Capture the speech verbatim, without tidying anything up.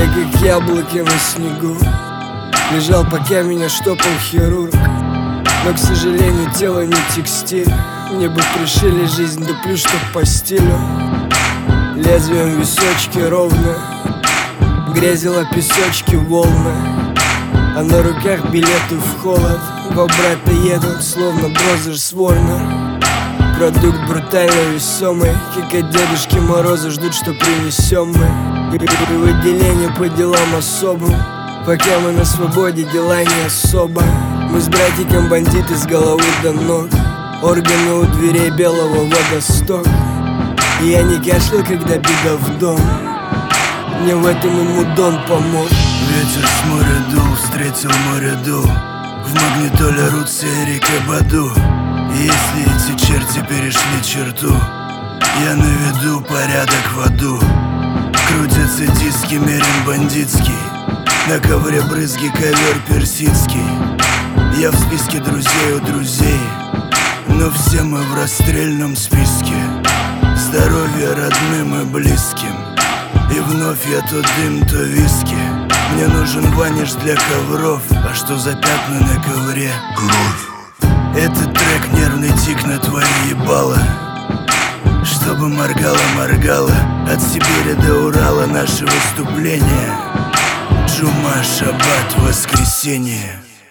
Я как яблоки на снегу лежал, пока меня штопал хирург. Но, к сожалению, тело не текстиль. Мне бы пришили жизнь, да плюс что по стилю. Лезвием височки ровно грязила песочки волны, а на руках билеты в холод. Два брата едут, словно Брозер с Ворнер. Продукт брутально весомый, как от Дедушки Мороза ждут, что принесем мы. И выделение по делам особым, пока мы на свободе, дела не особо. Мы с братиком бандиты с головы до ног, органы у дверей белого водосток. И я не кашлял, когда беда в дом, мне в этом и Мудон помог. Ветер с моря дул, встретил море дул. В магнитоле рутся Эрик и Баду. И если эти черти перешли черту, я наведу порядок в аду. Крутятся диски, мерен бандитский, на ковре брызги, ковер персидский. Я в списке друзей у друзей, но все мы в расстрельном списке. Здоровье родным и близким, и вновь я то дым, то виски. Мне нужен ваниш для ковров, а что за пятна на ковре? Кровь. Этот трек нервный тик на твое ебало, чтобы моргало-моргало. От Сибири до Урала наше выступление. Джума, шаббат, воскресенье.